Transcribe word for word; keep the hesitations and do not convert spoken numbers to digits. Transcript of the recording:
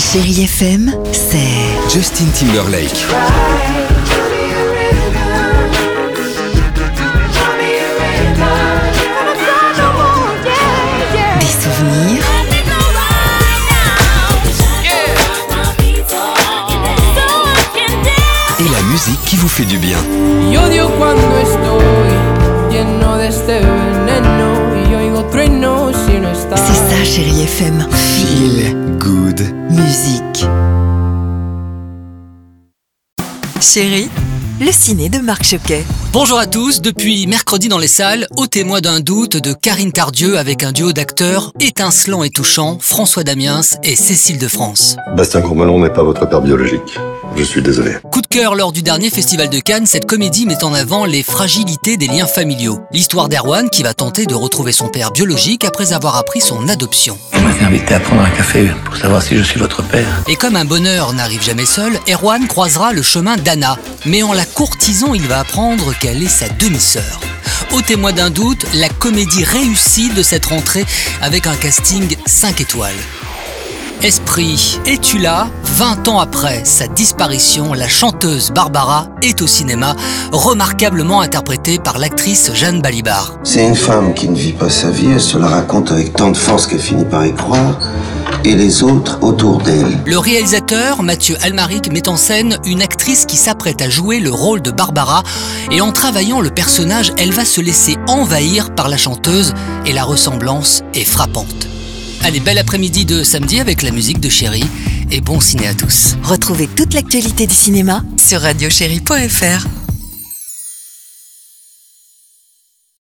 Chérie F M, c'est Justin Timberlake. Des souvenirs. Et la musique qui vous fait du bien. Y odio cuando estoy lleno de este veneno y oigo truenos si no estás. C'est ça, Chérie F M. Feel good. Musique. Chérie, le ciné de Marc Choquet. Bonjour à tous, depuis mercredi dans les salles, Au témoin d'un doute de Karine Tardieu avec un duo d'acteurs étincelants et touchants, François Damiens et Cécile de France. Bastien Courmelon n'est pas votre père biologique. Je suis désolé. Coup de cœur lors du dernier festival de Cannes, cette comédie met en avant les fragilités des liens familiaux. L'histoire d'Erwan qui va tenter de retrouver son père biologique après avoir appris son adoption. Vous m'avez invité à prendre un café pour savoir si je suis votre père. Et comme un bonheur n'arrive jamais seul, Erwan croisera le chemin d'Anna. Mais en la courtisant, il va apprendre qu'elle est sa demi-sœur. Au témoin d'un doute, la comédie réussie de cette rentrée avec un casting cinq étoiles. Esprit, es-tu là ? vingt ans après sa disparition, la chanteuse Barbara est au cinéma, remarquablement interprétée par l'actrice Jeanne Balibar. C'est une femme qui ne vit pas sa vie, elle se la raconte avec tant de force qu'elle finit par y croire, et les autres autour d'elle. Le réalisateur, Mathieu Almaric, met en scène une actrice qui s'apprête à jouer le rôle de Barbara, et en travaillant le personnage, elle va se laisser envahir par la chanteuse, et la ressemblance est frappante. Allez, bel après-midi de samedi avec la musique de Chérie, et bon ciné à tous. Retrouvez toute l'actualité du cinéma sur radio chérie point f r.